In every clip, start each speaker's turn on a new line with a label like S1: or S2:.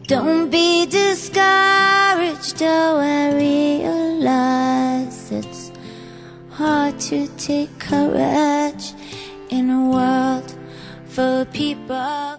S1: Don't be discouraged, though I realize it's hard to take courage in a world full of people.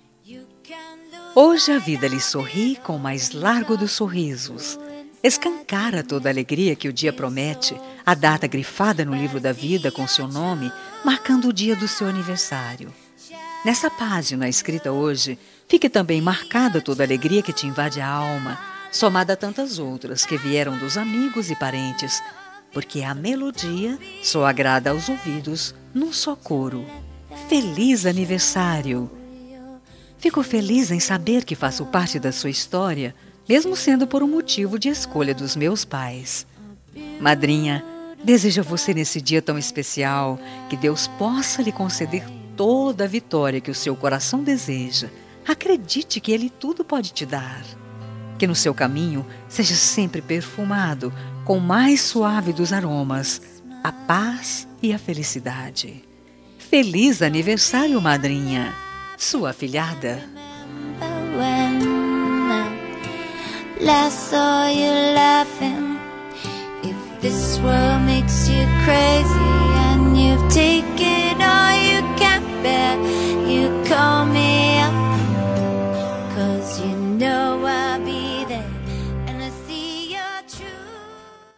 S2: Hoje a vida lhe sorri com o mais largo dos sorrisos. Escancara toda a alegria que o dia promete, a data grifada no livro da vida com seu nome, marcando o dia do seu aniversário. Nessa página escrita hoje, fique também marcada toda a alegria que te invade a alma, somada a tantas outras que vieram dos amigos e parentes, porque a melodia só agrada aos ouvidos num só coro. Feliz aniversário! Fico feliz em saber que faço parte da sua história, mesmo sendo por um motivo de escolha dos meus pais. Madrinha, desejo a você nesse dia tão especial que Deus possa lhe conceder toda a vitória que o seu coração deseja. Acredite que Ele tudo pode te dar. Que no seu caminho seja sempre perfumado com o mais suave dos aromas, a paz e a felicidade. Feliz aniversário, madrinha! Sua afilhada.
S1: Last saw you laughing. If this world makes you crazy and you've taken